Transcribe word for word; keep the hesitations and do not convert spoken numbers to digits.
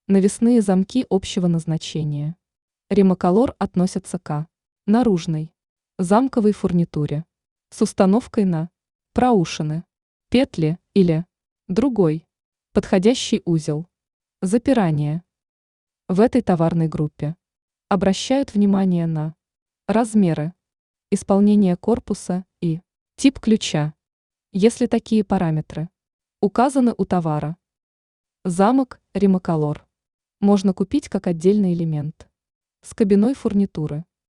Навесные замки общего назначения. Римоколор относятся к наружной замковой фурнитуре с установкой на проушины, петли или другой подходящий узел запирания. В этой товарной группе обращают внимание на размеры, исполнение корпуса и тип ключа, если такие параметры указаны у товара. Замок Римоколор можно купить как отдельный элемент с кабиной фурнитуры.